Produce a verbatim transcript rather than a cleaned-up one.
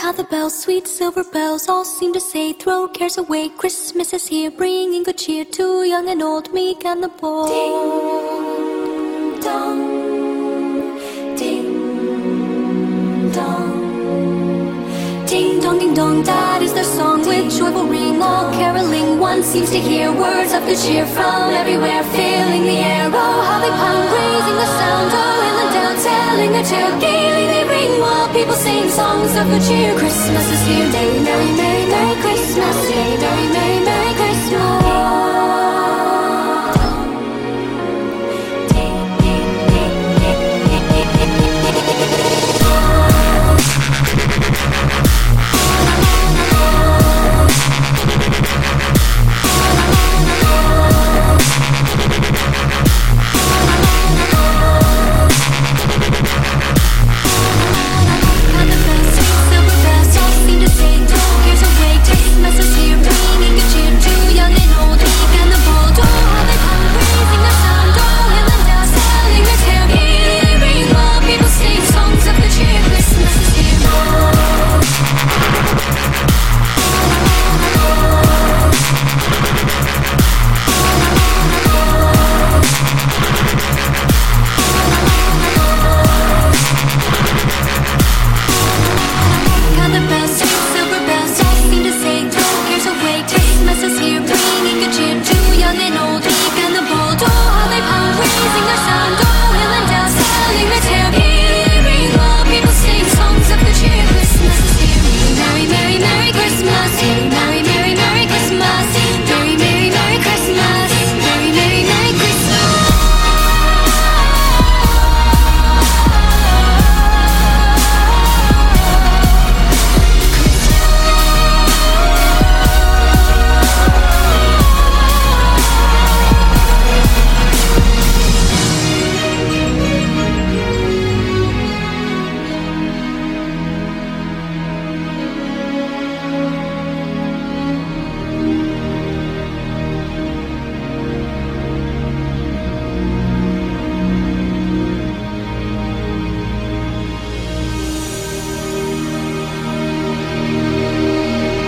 how the bells, sweet silver bells, all seem to say, throw cares away, Christmas is here, bringing good cheer to young and old, meek and the bold. Ding dong, ding dong, ding dong, ding dong, that is their song with joyful ring, all caroling. One seems to hear words of good cheer from everywhere, filling the air. Oh, how they pound, raising the sound, oh, hill and down, telling their tale. Gaily they ring while people sing songs of good cheer. Christmas is here, day, merry, merry, merry Christmas, day, merry, merry.